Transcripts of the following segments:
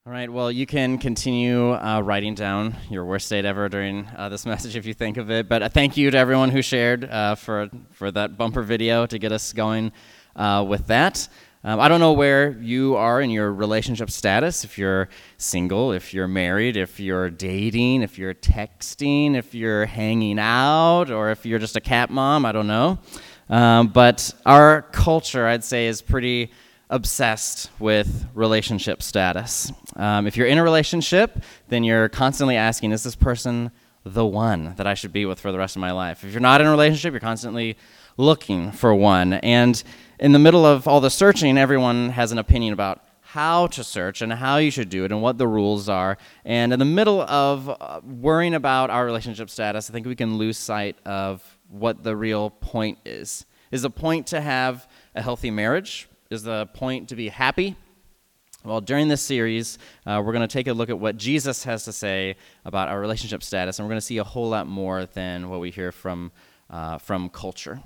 All right, well, you can continue writing down your worst date ever during this message if you think of it. But thank you to everyone who shared for that bumper video to get us going with that. I don't know where you are in your relationship status, if you're single, if you're married, if you're dating, if you're texting, if you're hanging out, or if you're just a cat mom, I don't know. But our culture, I'd say, is pretty obsessed with relationship status. If you're in a relationship, then you're constantly asking, is this person the one that I should be with for the rest of my life? If you're not in a relationship, you're constantly looking for one. And in the middle of all the searching, everyone has an opinion about how to search and how you should do it and what the rules are. And in the middle of worrying about our relationship status, I think we can lose sight of what the real point is. Is the point to have a healthy marriage? Is the point to be happy? Well, during this series, we're going to take a look at what Jesus has to say about our relationship status, and we're going to see a whole lot more than what we hear from culture.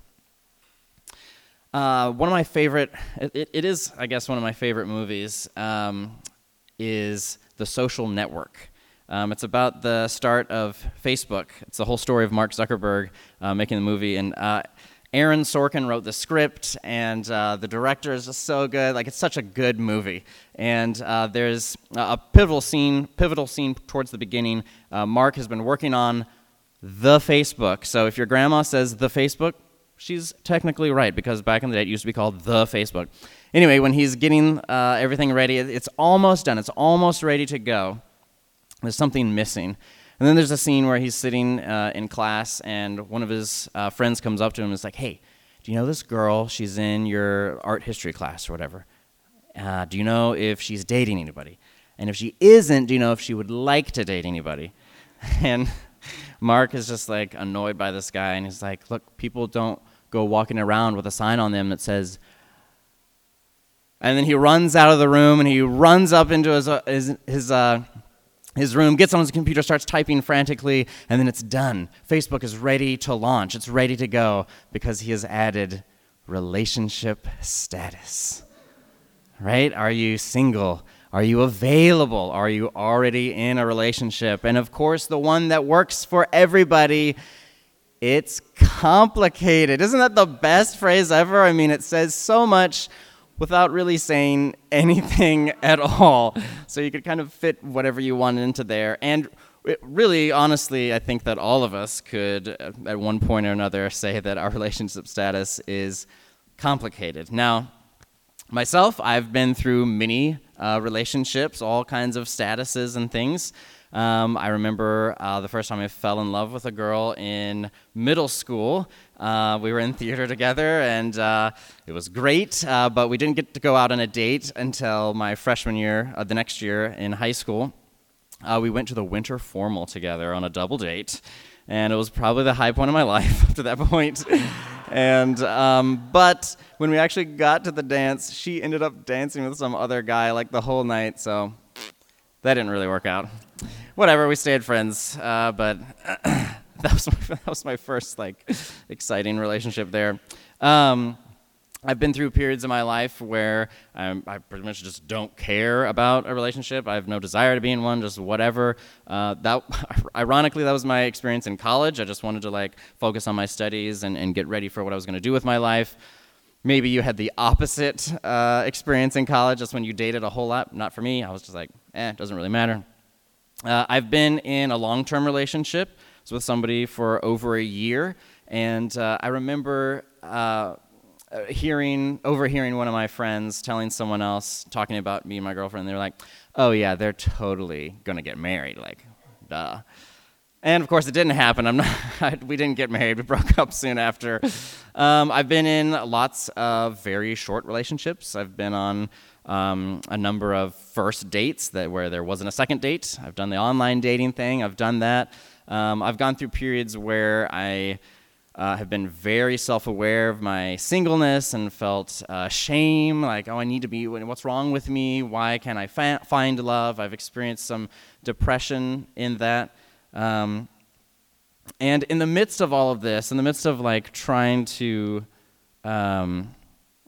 One of my favorite, it is, I guess, one of my favorite movies, is The Social Network. It's about the start of Facebook. It's the whole story of Mark Zuckerberg making the movie, and Aaron Sorkin wrote the script, and the director is just so good. Like, it's such a good movie. And there's a pivotal scene towards the beginning. Mark has been working on the Facebook. So if your grandma says the Facebook, she's technically right, because back in the day it used to be called the Facebook. Anyway, when he's getting everything ready, it's almost done. It's almost ready to go. There's something missing. And then there's a scene where he's sitting in class, and one of his friends comes up to him and is like, hey, do you know this girl? She's in your art history class or whatever. Do you know if she's dating anybody? And if she isn't, do you know if she would like to date anybody? And Mark is just like annoyed by this guy, and he's like, look, people don't go walking around with a sign on them that says, and then he runs out of the room, and he runs up into his room, gets on his computer, starts typing frantically, and then it's done. Facebook is ready to launch. It's ready to go because he has added relationship status. Right? Are you single? Are you available? Are you already in a relationship? And of course, the one that works for everybody, it's complicated. Isn't that the best phrase ever? I mean, it says so much without really saying anything at all. So you could kind of fit whatever you want into there. And really, honestly, I think that all of us could, at one point or another, say that our relationship status is complicated. Now, myself, I've been through many relationships, all kinds of statuses and things. I remember the first time I fell in love with a girl in middle school. We were in theater together, and it was great, but we didn't get to go out on a date until my freshman year, the next year in high school. We went to the winter formal together on a double date, and it was probably the high point of my life up to that point. And but when we actually got to the dance, she ended up dancing with some other guy like the whole night, so that didn't really work out. Whatever, we stayed friends, but that was my first exciting relationship there. I've been through periods of my life where I pretty much just don't care about a relationship. I have no desire to be in one, just whatever. Ironically, that was my experience in college. I just wanted to focus on my studies and get ready for what I was going to do with my life. Maybe you had the opposite experience in college. That's when you dated a whole lot. Not for me. I was just like, it doesn't really matter. I've been in a long-term relationship with somebody for over a year, and I remember overhearing one of my friends telling someone else, talking about me and my girlfriend. They were like, oh yeah, they're totally gonna get married, duh. And of course it didn't happen. We didn't get married. We broke up soon after. I've been in lots of very short relationships. I've been on a number of first dates where there wasn't a second date. I've done the online dating thing. I've done that. I've gone through periods where I have been very self-aware of my singleness and felt shame, I need to be, what's wrong with me? Why can't I find love? I've experienced some depression in that. And in the midst of all of this, in the midst of trying to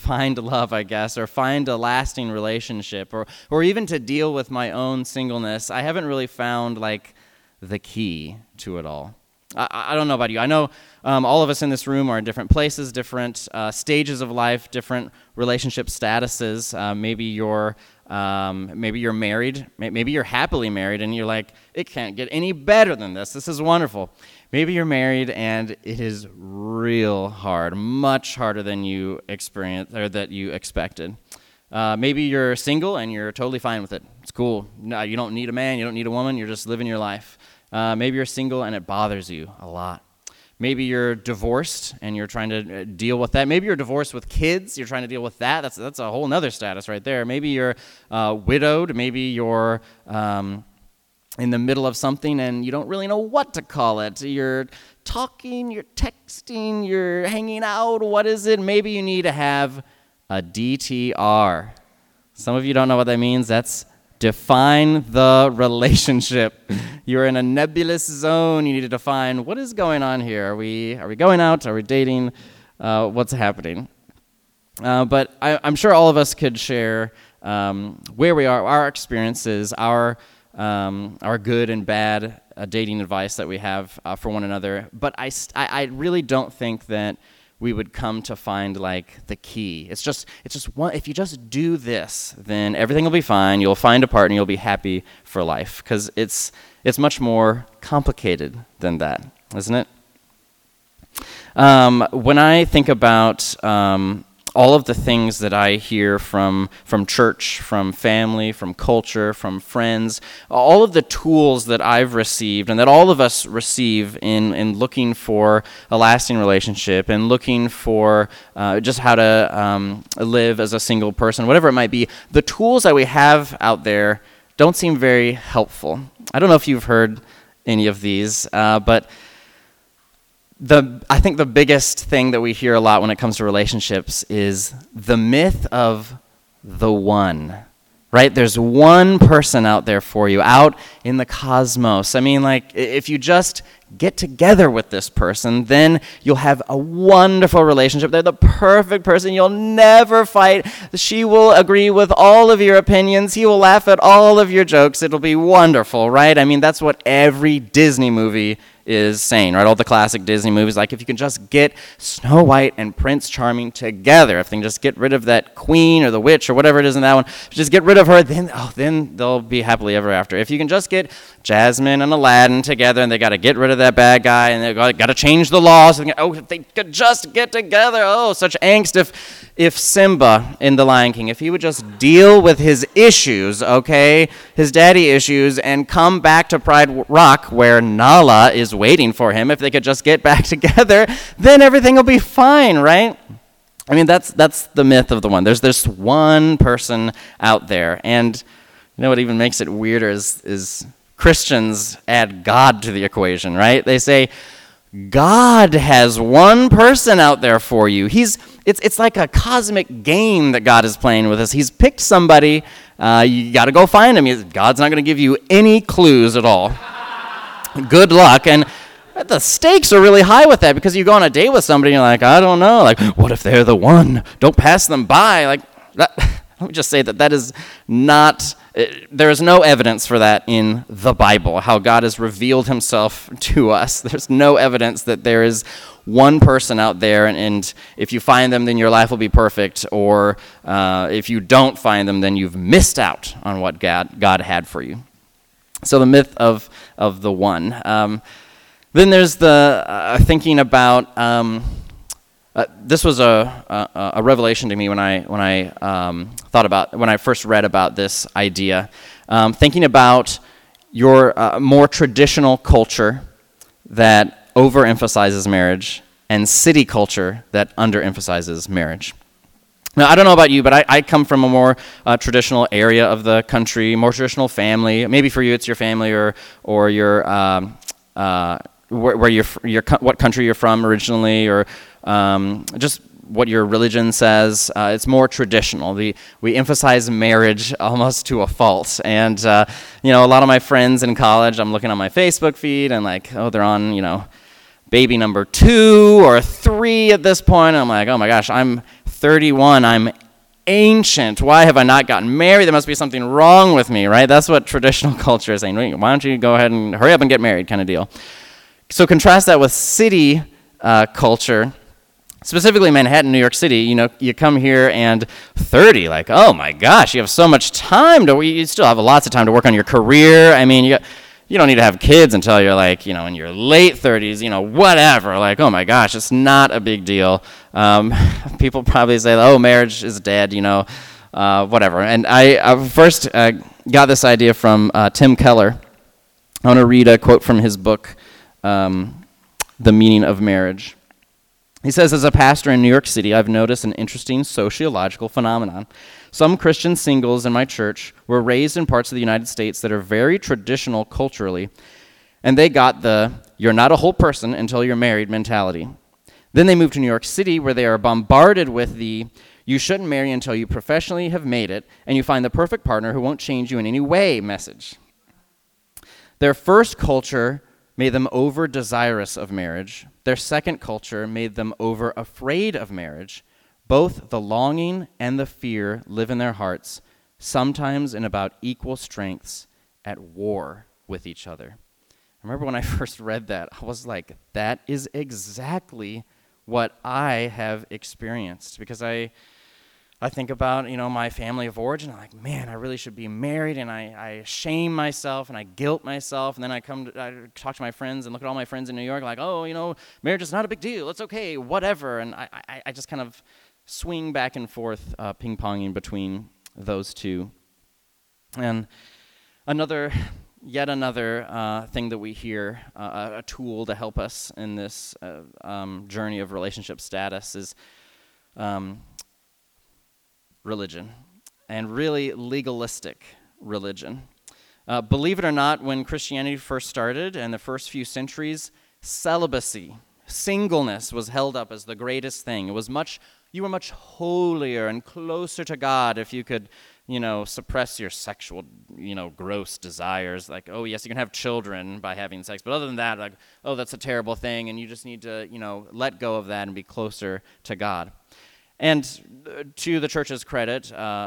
find love, I guess, or find a lasting relationship, or even to deal with my own singleness, I haven't really found like the key to it all. I don't know about you. I know all of us in this room are in different places, different stages of life, different relationship statuses. Maybe you're married. Maybe you're happily married, and you're like, it can't get any better than this. This is wonderful. Maybe you're married, and it is real hard, much harder than you experienced or that you expected. Maybe you're single, and you're totally fine with it. It's cool. No, you don't need a man. You don't need a woman. You're just living your life. Maybe you're single and it bothers you a lot. Maybe you're divorced and you're trying to deal with that. Maybe you're divorced with kids. You're trying to deal with that. That's a whole nother status right there. Maybe you're widowed. Maybe you're in the middle of something and you don't really know what to call it. You're talking, you're texting, you're hanging out. What is it? Maybe you need to have a DTR. Some of you don't know what that means. That's define the relationship. You're in a nebulous zone. You need to define what is going on here. Are we going out? Are we dating? What's happening? But I'm sure all of us could share where we are, our experiences, our good and bad dating advice that we have for one another. But I really don't think that we would come to find like the key. It's just one. If you just do this, then everything will be fine. You'll find a partner. You'll be happy for life. Because it's much more complicated than that, isn't it? When I think about all of the things that I hear from church, from family, from culture, from friends, all of the tools that I've received and that all of us receive in looking for a lasting relationship and looking for just how to live as a single person, whatever it might be, the tools that we have out there don't seem very helpful. I don't know if you've heard any of these, but I think the biggest thing that we hear a lot when it comes to relationships is the myth of the one, right? There's one person out there for you, out in the cosmos. I mean, like, if you just get together with this person, then you'll have a wonderful relationship. They're the perfect person. You'll never fight. She will agree with all of your opinions. He will laugh at all of your jokes. It'll be wonderful, right? I mean, that's what every Disney movie is saying, right? All the classic Disney movies, like if you can just get Snow White and Prince Charming together, if they can just get rid of that queen or the witch or whatever it is in that one, just get rid of her, then they'll be happily ever after. If you can just get Jasmine and Aladdin together, and they got to get rid of that bad guy, and they got to change the laws, if they could just get together, such angst. If Simba in The Lion King, if he would just deal with his issues, okay, his daddy issues, and come back to Pride Rock where Nala is waiting for him, if they could just get back together, then everything will be fine, right? I mean, that's the myth of the one. There's this one person out there, and you know what even makes it weirder is Christians add God to the equation, right? They say, God has one person out there for you. It's like a cosmic game that God is playing with us. He's picked somebody. You got to go find him. God's not going to give you any clues at all. Good luck. And the stakes are really high with that, because you go on a date with somebody and you're like, I don't know. Like, what if they're the one? Don't pass them by. Like, that, let me just say that is not... There is no evidence for that in the Bible, how God has revealed himself to us. There's no evidence that there is one person out there, and if you find them, then your life will be perfect, or if you don't find them, then you've missed out on what God had for you. So the myth of the one. Then there's the thinking about... this was a revelation to me when I first read about this idea. Thinking about your more traditional culture that overemphasizes marriage and city culture that underemphasizes marriage. Now, I don't know about you, but I come from a more traditional area of the country, more traditional family. Maybe for you it's your family or your what country you're from originally, or just what your religion says. It's more traditional. We emphasize marriage almost to a fault. And, a lot of my friends in college, I'm looking on my Facebook feed and like, they're on, baby number 2 or 3 at this point. And I'm like, oh my gosh, I'm 31, I'm ancient. Why have I not gotten married? There must be something wrong with me, right? That's what traditional culture is saying. Why don't you go ahead and hurry up and get married kind of deal. So contrast that with city culture, specifically Manhattan, New York City. You know, you come here and 30, like, oh my gosh, you have so much time you still have lots of time to work on your career. I mean, you don't need to have kids until you're like, you know, in your late 30s, you know, whatever. Like, oh my gosh, it's not a big deal. People probably say, oh, marriage is dead, you know, whatever. And I first got this idea from Tim Keller. I want to read a quote from his book, The Meaning of Marriage. He says, as a pastor in New York City, I've noticed an interesting sociological phenomenon. Some Christian singles in my church were raised in parts of the United States that are very traditional culturally, and they got the you're not a whole person until you're married mentality. Then they moved to New York City, where they are bombarded with the you shouldn't marry until you professionally have made it, and you find the perfect partner who won't change you in any way message. Their first culture made them over-desirous of marriage. Their second culture made them over-afraid of marriage. Both the longing and the fear live in their hearts, sometimes in about equal strengths, at war with each other. I remember when I first read that, I was like, that is exactly what I have experienced. Because I think about, you know, my family of origin. I'm like, man, I really should be married, and I shame myself and I guilt myself, and then I talk to my friends and look at all my friends in New York, like, oh, you know, marriage is not a big deal. It's okay, whatever. And I just kind of swing back and forth, ping-ponging between those two. And yet another thing that we hear, a tool to help us in this journey of relationship status is religion, and really legalistic religion. Believe it or not, when Christianity first started in the first few centuries, celibacy, singleness was held up as the greatest thing. You were much holier and closer to God if you could, you know, suppress your sexual, you know, gross desires. Like, oh yes, you can have children by having sex, but other than that, like, oh, that's a terrible thing, and you just need to, you know, let go of that and be closer to God. And to the church's credit,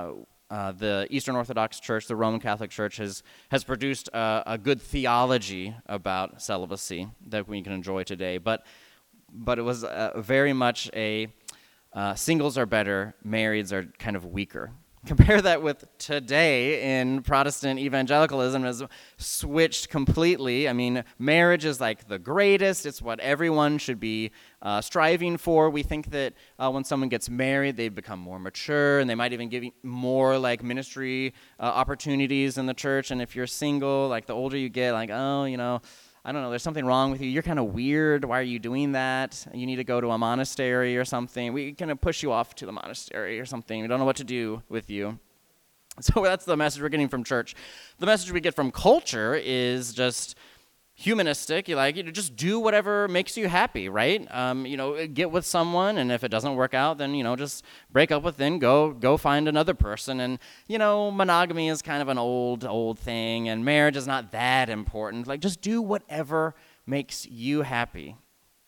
the Eastern Orthodox Church, the Roman Catholic Church, has produced a good theology about celibacy that we can enjoy today. But it was very much a singles are better, marrieds are kind of weaker. Compare that with today in Protestant evangelicalism has switched completely. I mean, marriage is like the greatest. It's what everyone should be striving for. We think that when someone gets married, they become more mature, and they might even give you more like ministry opportunities in the church. And if you're single, like the older you get, like, oh, you know, I don't know, there's something wrong with you. You're kind of weird. Why are you doing that? You need to go to a monastery or something. We kind of push you off to the monastery or something. We don't know what to do with you. So that's the message we're getting from church. The message we get from culture is just humanistic. You just do whatever makes you happy, right? Get with someone, and if it doesn't work out, then, just break up with them, go find another person. And, monogamy is kind of an old thing, and marriage is not that important. Like, just do whatever makes you happy.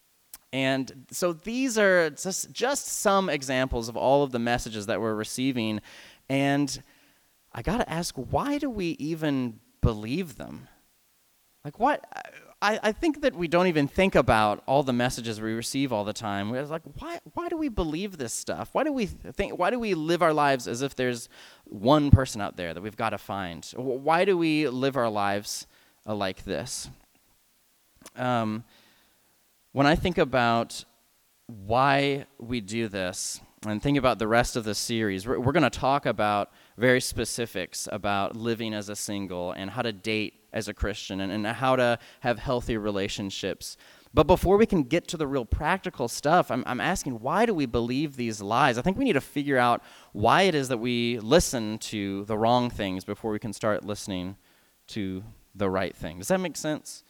And so these are just some examples of all of the messages that we're receiving. And I got to ask, why do we even believe them? Like, what? I think that we don't even think about all the messages we receive all the time. We're like, why do we believe this stuff? Why do we live our lives as if there's one person out there that we've got to find? Why do we live our lives like this? When I think about why we do this, and think about the rest of the series, we're going to talk about very specifics about living as a single and how to date as a Christian and how to have healthy relationships. But before we can get to the real practical stuff, I'm asking, why do we believe these lies? I think we need to figure out why it is that we listen to the wrong things before we can start listening to the right thing. Does that make sense?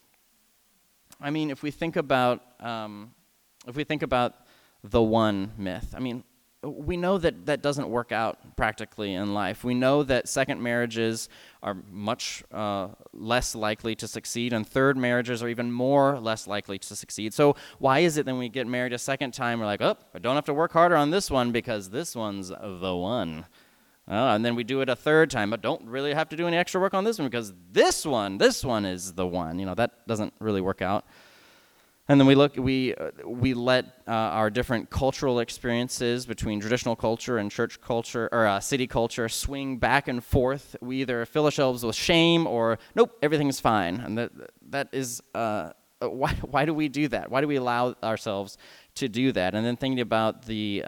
I mean, if we think about the one myth, we know that that doesn't work out practically in life. We know that second marriages are much less likely to succeed, and third marriages are even more less likely to succeed. So why is it that when we get married a second time, we're like, oh, I don't have to work harder on this one because this one's the one. And then we do it a third time, but don't really have to do any extra work on this one because this one is the one. That doesn't really work out. And then we let our different cultural experiences between traditional culture and church culture or city culture swing back and forth. We either fill ourselves with shame or nope, everything's fine. And that is why do we do that? Why do we allow ourselves to do that? And then thinking about the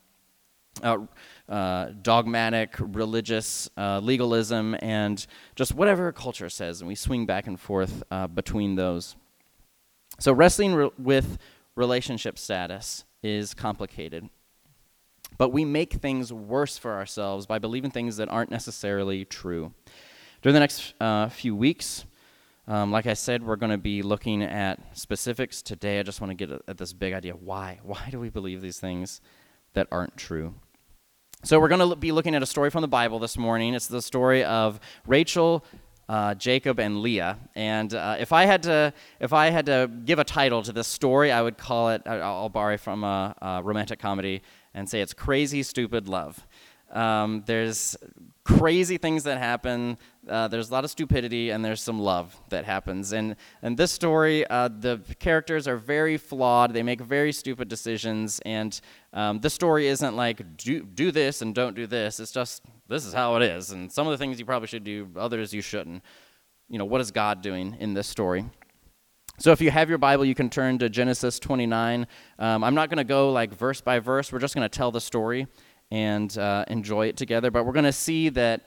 dogmatic religious legalism and just whatever culture says, and we swing back and forth between those. So wrestling with relationship status is complicated, but we make things worse for ourselves by believing things that aren't necessarily true. During the next few weeks, like I said, we're going to be looking at specifics. Today, I just want to get at this big idea. Why? Why do we believe these things that aren't true? So we're going to be looking at a story from the Bible this morning. It's the story of Rachel, Jacob, and Leah. And if I had to give a title to this story, I would call it, I'll borrow from a romantic comedy and say it's Crazy Stupid Love. There's crazy things that happen, there's a lot of stupidity, and there's some love that happens. And this story, the characters are very flawed, they make very stupid decisions, and this story isn't like, do this and don't do this, it's just, this is how it is, and some of the things you probably should do, others you shouldn't. What is God doing in this story? So if you have your Bible, you can turn to Genesis 29. I'm not going to go like verse by verse, we're just going to tell the story and enjoy it together. But we're going to see that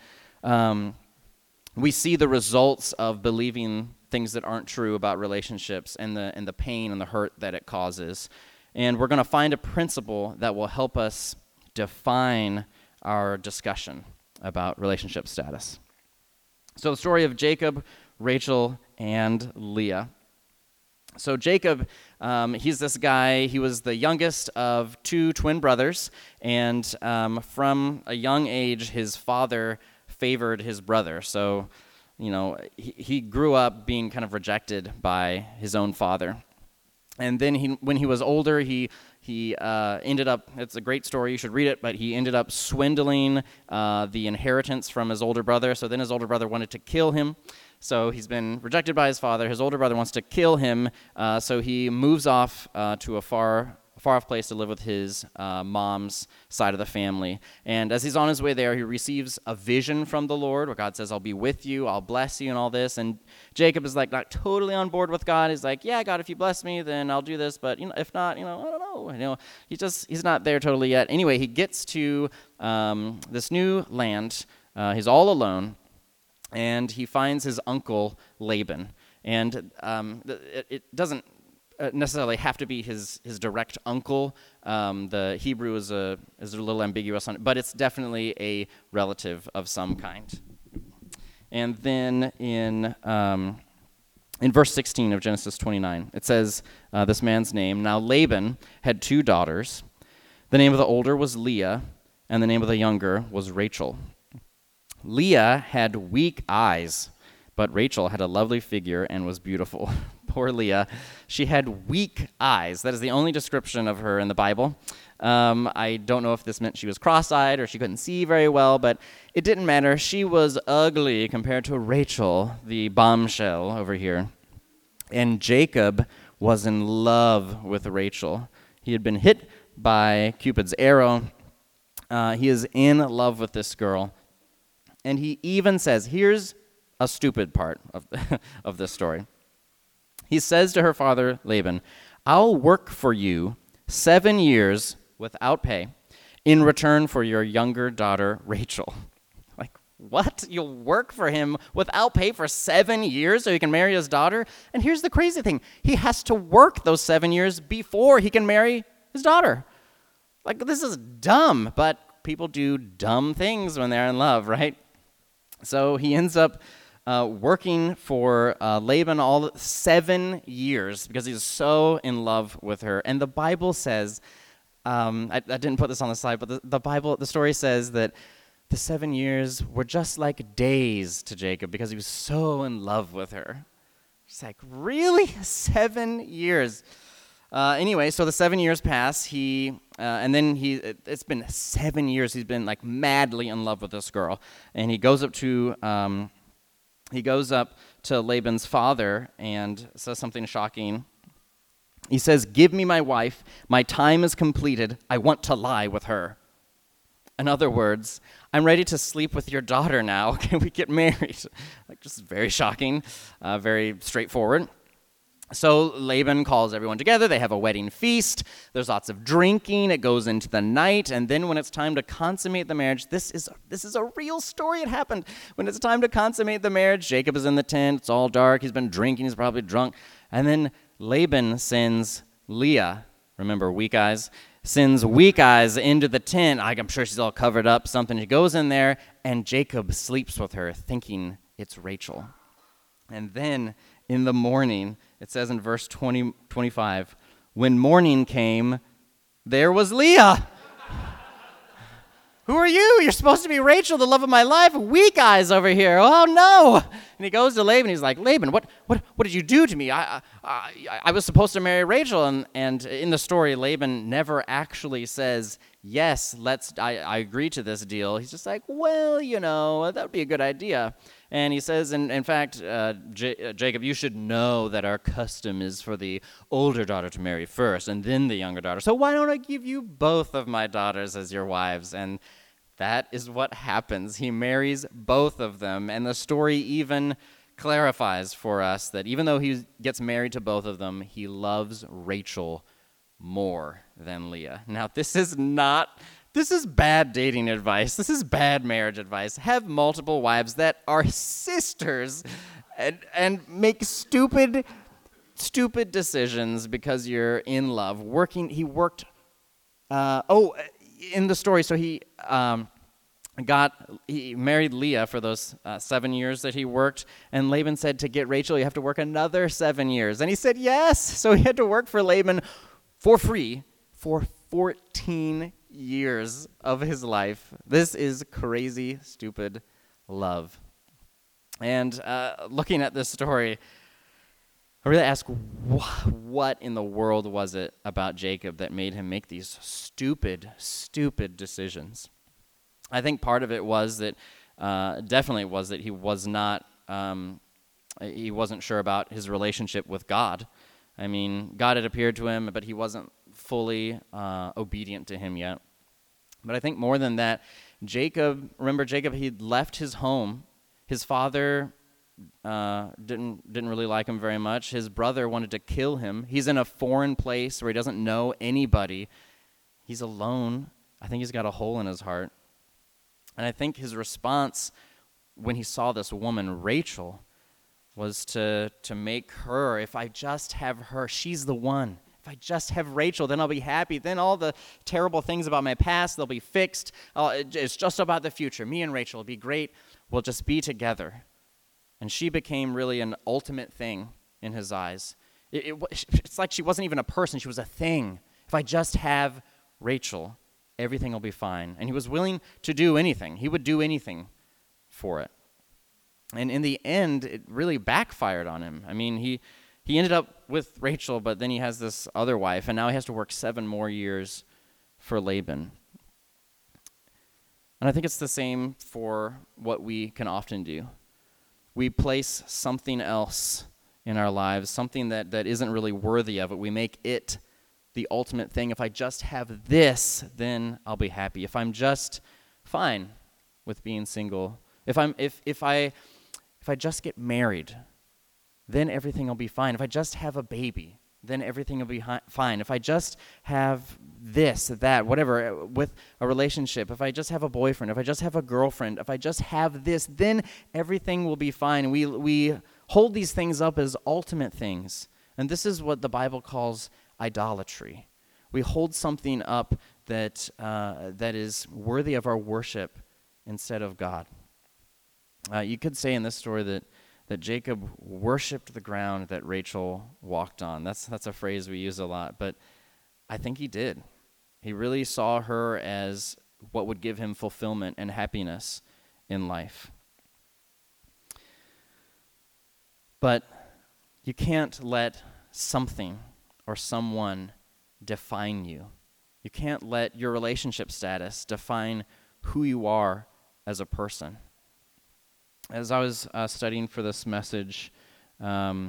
we see the results of believing things that aren't true about relationships and the pain and the hurt that it causes. And we're going to find a principle that will help us define our discussion about relationship status. So the story of Jacob, Rachel, and Leah. So Jacob, he's this guy, he was the youngest of two twin brothers, and from a young age, his father favored his brother. So, he grew up being kind of rejected by his own father. And then when he was older, he ended up, it's a great story, you should read it, but he ended up swindling the inheritance from his older brother. So then his older brother wanted to kill him. So he's been rejected by his father. His older brother wants to kill him, so he moves off to a far-off place to live with his mom's side of the family. And as he's on his way there, he receives a vision from the Lord where God says, I'll be with you, I'll bless you, and all this. And Jacob is like not totally on board with God. He's like, yeah, God, if you bless me, then I'll do this. But if not, I don't know. He's not there totally yet. Anyway, he gets to this new land. He's all alone. And he finds his uncle Laban, and it doesn't necessarily have to be his direct uncle. The Hebrew is a little ambiguous on it, but it's definitely a relative of some kind. And then in verse 16 of Genesis 29, it says this man's name. Now Laban had two daughters. The name of the older was Leah, and the name of the younger was Rachel. Leah had weak eyes, but Rachel had a lovely figure and was beautiful. Poor Leah. She had weak eyes. That is the only description of her in the Bible. I don't know if this meant she was cross-eyed or she couldn't see very well, but it didn't matter. She was ugly compared to Rachel, the bombshell over here. And Jacob was in love with Rachel. He had been hit by Cupid's arrow. He is in love with this girl. And he even says, here's a stupid part of this story. He says to her father, Laban, I'll work for you 7 years without pay in return for your younger daughter, Rachel. Like, what? You'll work for him without pay for 7 years so he can marry his daughter? And here's the crazy thing. He has to work those 7 years before he can marry his daughter. Like, this is dumb, but people do dumb things when they're in love, right? So he ends up working for Laban all 7 years because he's so in love with her. And the Bible says I didn't put this on the slide, but the story says that the 7 years were just like days to Jacob because he was so in love with her. It's like, really? 7 years? Anyway, so the 7 years pass. It's been 7 years. He's been like madly in love with this girl, and he goes up to Laban's father and says something shocking. He says, "Give me my wife. My time is completed. I want to lie with her." In other words, I'm ready to sleep with your daughter now. Can we get married? Like, just very shocking, very straightforward. So Laban calls everyone together. They have a wedding feast. There's lots of drinking. It goes into the night. And then when it's time to consummate the marriage, this is a real story. It happened. When it's time to consummate the marriage, Jacob is in the tent. It's all dark. He's been drinking. He's probably drunk. And then Laban sends Leah, remember, weak eyes, sends weak eyes into the tent. I'm sure she's all covered up, something. She goes in there, and Jacob sleeps with her, thinking it's Rachel. And then in the morning, it says in verse 25, when morning came, there was Leah. Who are you? You're supposed to be Rachel, the love of my life. Weak eyes over here. Oh, no. And he goes to Laban. He's like, Laban, what did you do to me? I was supposed to marry Rachel. And in the story, Laban never actually says, yes, I agree to this deal. He's just like, well, that would be a good idea. And he says, in fact, Jacob, you should know that our custom is for the older daughter to marry first and then the younger daughter. So why don't I give you both of my daughters as your wives? And that is what happens. He marries both of them. And the story even clarifies for us that even though he gets married to both of them, he loves Rachel more than Leah. Now, this is bad dating advice. This is bad marriage advice. Have multiple wives that are sisters and make stupid decisions because you're in love. He worked, in the story, so he married Leah for those 7 years that he worked, and Laban said, to get Rachel, you have to work another 7 years. And he said, yes. So he had to work for Laban for free for 14 years of his life. This is crazy, stupid love. And looking at this story, I really ask, what in the world was it about Jacob that made him make these stupid decisions? I think part of it was that, definitely was that he wasn't sure about his relationship with God. I mean, God had appeared to him, but he wasn't fully obedient to him yet. But I think more than that, Jacob, he'd left his home. His father didn't really like him very much. His brother wanted to kill him. He's in a foreign place where he doesn't know anybody. He's alone. I think he's got a hole in his heart. And I think his response when he saw this woman, Rachel, was to make her, if I just have her, she's the one. If I just have Rachel, then I'll be happy. Then all the terrible things about my past, they'll be fixed. It's just about the future. Me and Rachel will be great. We'll just be together. And she became really an ultimate thing in his eyes. It's like she wasn't even a person. She was a thing. If I just have Rachel, everything will be fine. And he was willing to do anything. He would do anything for it. And in the end, it really backfired on him. I mean, he ended up with Rachel, but then he has this other wife, and now he has to work 7 more years for Laban. And I think it's the same for what we can often do. We place something else in our lives, something that isn't really worthy of it. We make it the ultimate thing. If I just have this, then I'll be happy. If I'm just fine with being single, if I just get married, then everything will be fine. If I just have a baby, then everything will be fine. If I just have this, that, whatever, with a relationship, if I just have a boyfriend, if I just have a girlfriend, if I just have this, then everything will be fine. We hold these things up as ultimate things. And this is what the Bible calls idolatry. We hold something up that is worthy of our worship instead of God. You could say in this story that Jacob worshipped the ground that Rachel walked on. That's a phrase we use a lot, but I think he did. He really saw her as what would give him fulfillment and happiness in life. But you can't let something or someone define you. You can't let your relationship status define who you are as a person. As I was studying for this message, I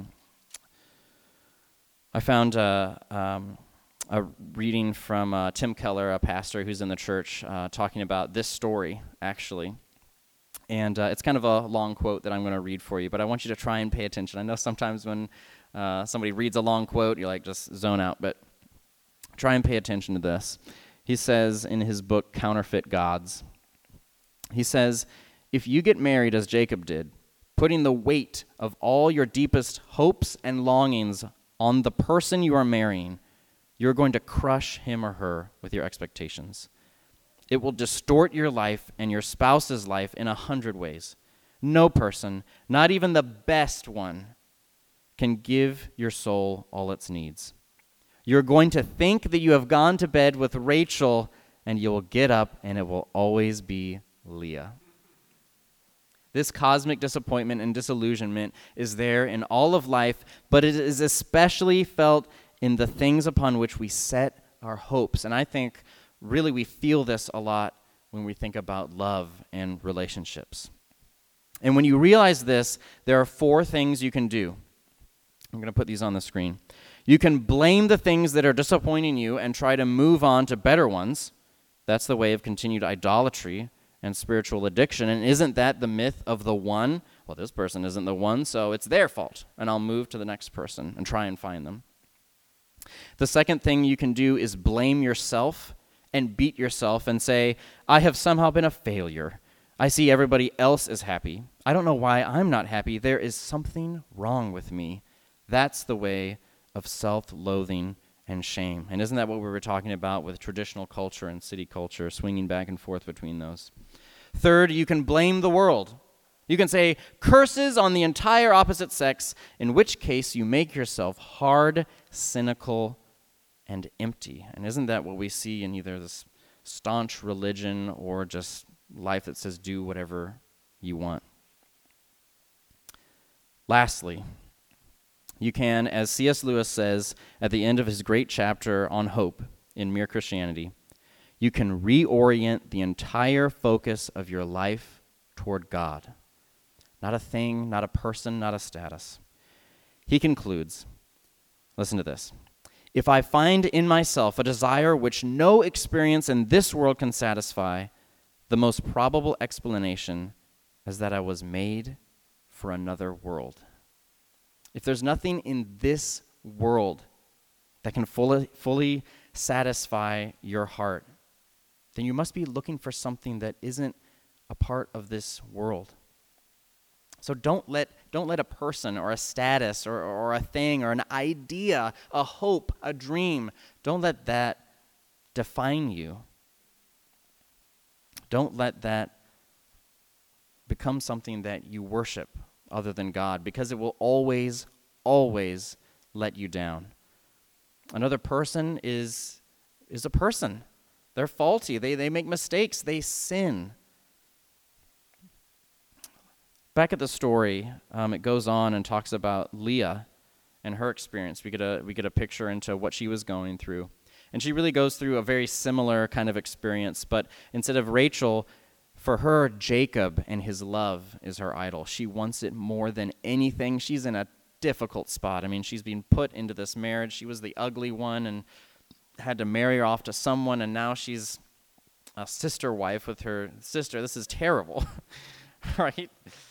found a reading from Tim Keller, a pastor who's in the church, talking about this story, actually. And it's kind of a long quote that I'm going to read for you, but I want you to try and pay attention. I know sometimes when somebody reads a long quote, you just zone out, but try and pay attention to this. He says in his book, Counterfeit Gods, he says, "If you get married as Jacob did, putting the weight of all your deepest hopes and longings on the person you are marrying, you're going to crush him or her with your expectations. It will distort your life and your spouse's life in 100 ways. No person, not even the best one, can give your soul all its needs. You're going to think that you have gone to bed with Rachel, and you will get up, and it will always be Leah." This cosmic disappointment and disillusionment is there in all of life, but it is especially felt in the things upon which we set our hopes. And I think really we feel this a lot when we think about love and relationships. And when you realize this, there are 4 things you can do. I'm going to put these on the screen. You can blame the things that are disappointing you and try to move on to better ones. That's the way of continued idolatry and spiritual addiction. And isn't that the myth of the one? Well, this person isn't the one, so it's their fault. And I'll move to the next person and try and find them. The second thing you can do is blame yourself and beat yourself and say, "I have somehow been a failure. I see everybody else is happy. I don't know why I'm not happy. There is something wrong with me." That's the way of self-loathing and shame. And isn't that what we were talking about with traditional culture and city culture, swinging back and forth between those? Third, you can blame the world. You can say, "Curses on the entire opposite sex," in which case you make yourself hard, cynical, and empty. And isn't that what we see in either this staunch religion or just life that says do whatever you want? Lastly, you can, as C.S. Lewis says at the end of his great chapter on hope in Mere Christianity, you can reorient the entire focus of your life toward God. Not a thing, not a person, not a status. He concludes, listen to this, "If I find in myself a desire which no experience in this world can satisfy, the most probable explanation is that I was made for another world." If there's nothing in this world that can fully satisfy your heart, then you must be looking for something that isn't a part of this world. So don't let a person or a status or a thing or an idea, a hope, a dream, don't let that define you. Don't let that become something that you worship other than God, because it will always, always let you down. Another person is a person. They're faulty. They make mistakes. They sin. Back at the story, it goes on and talks about Leah and her experience. We get a picture into what she was going through. And she really goes through a very similar kind of experience, but instead of Rachel, for her, Jacob and his love is her idol. She wants it more than anything. She's in a difficult spot. I mean, she's being put into this marriage. She was the ugly one and had to marry her off to someone, and now she's a sister wife with her sister. This is terrible, right?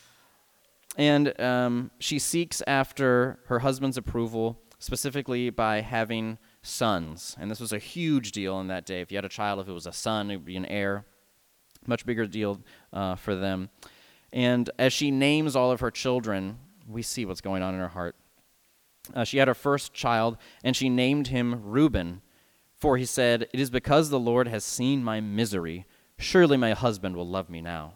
And she seeks after her husband's approval, specifically by having sons. And this was a huge deal in that day. If you had a child, if it was a son, it would be an heir. Much bigger deal for them. And as she names all of her children, we see what's going on in her heart. She had her first child, and she named him Reuben, for he said, "It is because the Lord has seen my misery. Surely my husband will love me now."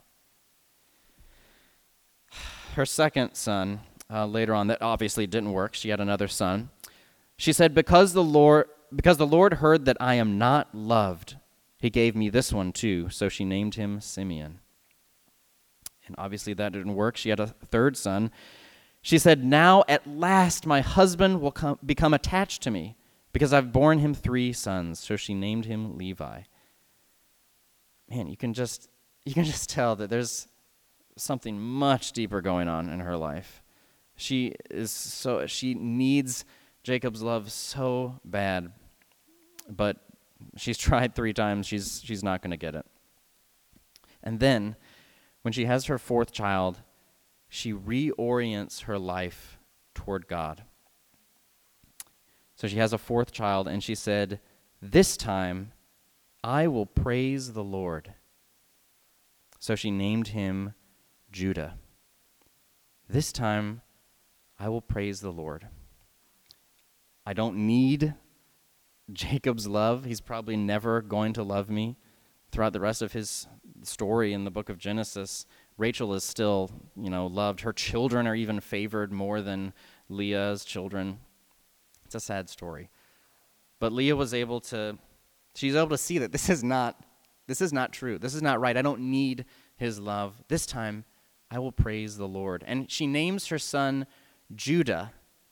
Her second son, later on, that obviously didn't work. She had another son. She said, "Because the Lord because the Lord heard that I am not loved, he gave me this one too. So she named him Simeon. And obviously that didn't work. She had a third son. She said, now at last my husband will become attached to me because I've borne him 3 sons. So she named him Levi. Man, you can just tell that there's something much deeper going on in her life. She needs Jacob's love so bad, but she's tried 3 times. She's not going to get it. And then, when she has her 4th child, she reorients her life toward God. So she has a 4th child, and she said, this time I will praise the Lord. So she named him Judah. This time I will praise the Lord. I don't need Jacob's love. He's probably never going to love me. Throughout the rest of his story in the book of Genesis, Rachel is still, loved. Her children are even favored more than Leah's children. It's a sad story. But Leah she's able to see that this is not true. This is not right. I don't need his love. This time I will praise the Lord. And she names her son Judah.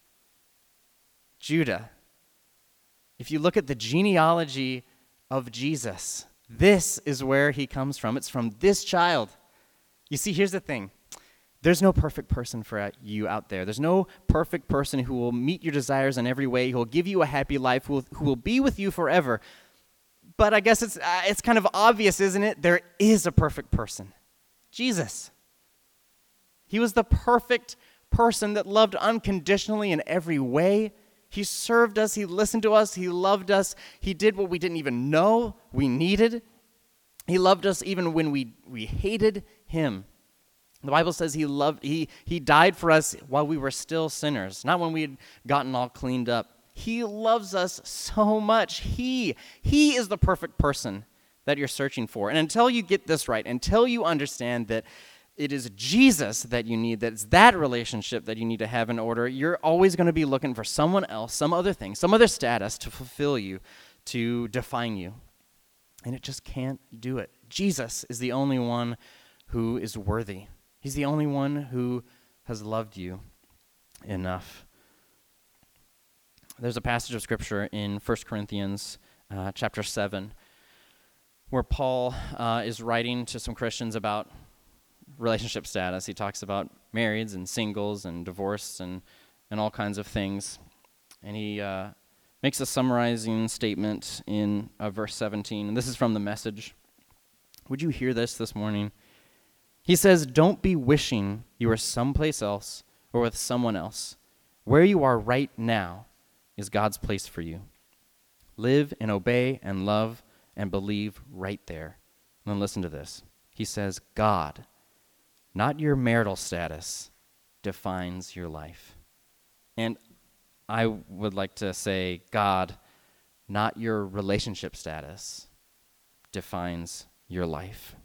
Judah. If you look at the genealogy of Jesus, this is where he comes from. It's from this child. You see, here's the thing. There's no perfect person for you out there. There's no perfect person who will meet your desires in every way, who will give you a happy life, who will be with you forever. But I guess it's kind of obvious, isn't it? There is a perfect person. Jesus. He was the perfect person that loved unconditionally in every way. He served us. He listened to us. He loved us. He did what we didn't even know we needed. He loved us even when we hated him. The Bible says he died for us while we were still sinners, not when we had gotten all cleaned up. He loves us so much. He is the perfect person that you're searching for. And until you get this right, until you understand that it is Jesus that you need, that it's that relationship that you need to have in order, you're always going to be looking for someone else, some other thing, some other status to fulfill you, to define you. And it just can't do it. Jesus is the only one who is worthy. He's the only one who has loved you enough. There's a passage of Scripture in 1 Corinthians chapter 7 where Paul is writing to some Christians about relationship status. He talks about marrieds and singles and divorce and all kinds of things. And he makes a summarizing statement in verse 17. And this is from the Message. Would you hear this morning? He says, don't be wishing you were someplace else or with someone else. Where you are right now is God's place for you. Live and obey and love and believe right there. And then listen to this. He says, God, not your marital status, defines your life. And I would like to say, God, not your relationship status, defines your life.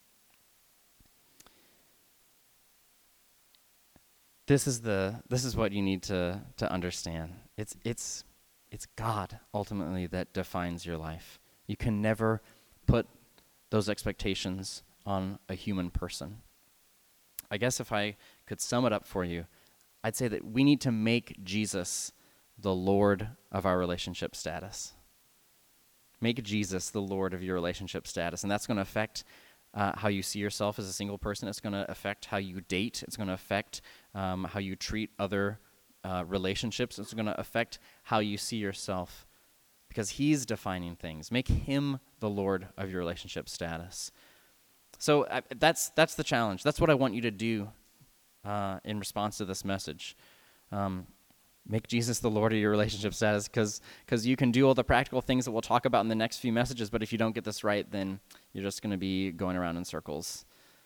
This is what you need to understand. It's God ultimately that defines your life. You can never put those expectations on a human person. I guess if I could sum it up for you, I'd say that we need to make Jesus the Lord of our relationship status. Make Jesus the Lord of your relationship status, and that's going to affect how you see yourself as a single person. It's going to affect how you date. It's going to affect how you treat other relationships. It's going to affect how you see yourself because he's defining things. Make him the Lord of your relationship status. So that's the challenge. That's what I want you to do in response to this message. Make Jesus the Lord of your relationship status because you can do all the practical things that we'll talk about in the next few messages, but if you don't get this right, then you're just going to be going around in circles.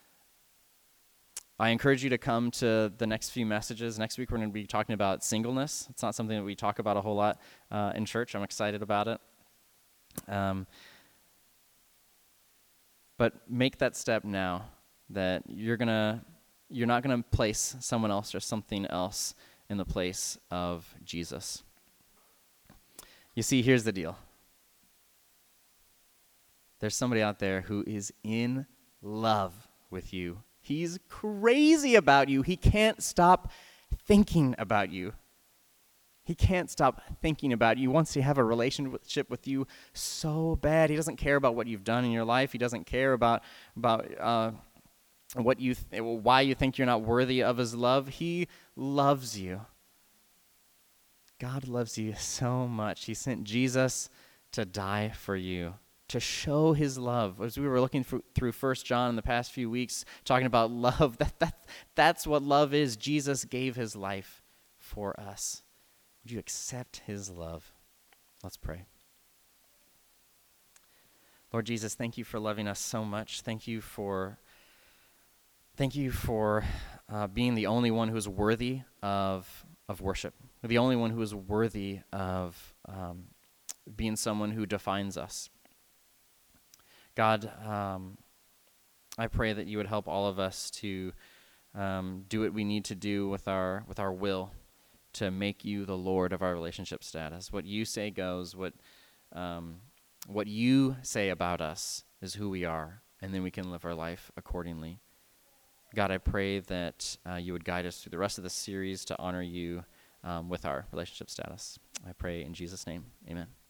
I encourage you to come to the next few messages. Next week we're going to be talking about singleness. It's not something that we talk about a whole lot in church. I'm excited about it. But make that step now that you're not going to place someone else or something else in the place of Jesus. You see, here's the deal. There's somebody out there who is in love with you. He's crazy about you. He can't stop thinking about you. He can't stop thinking about you. He wants to have a relationship with you so bad. He doesn't care about what you've done in your life. He doesn't care about why you think you're not worthy of his love. He loves you. God loves you so much. He sent Jesus to die for you, to show his love. As we were looking through 1 John in the past few weeks, talking about love, that's what love is. Jesus gave his life for us. Would you accept his love? Let's pray. Lord Jesus, thank you for loving us so much. Thank you for being the only one who is worthy of worship. The only one who is worthy of being someone who defines us. God, I pray that you would help all of us to do what we need to do with our will to make you the Lord of our relationship status. What you say goes. What you say about us is who we are, and then we can live our life accordingly. God, I pray that you would guide us through the rest of this series to honor you with our relationship status. I pray in Jesus' name, amen.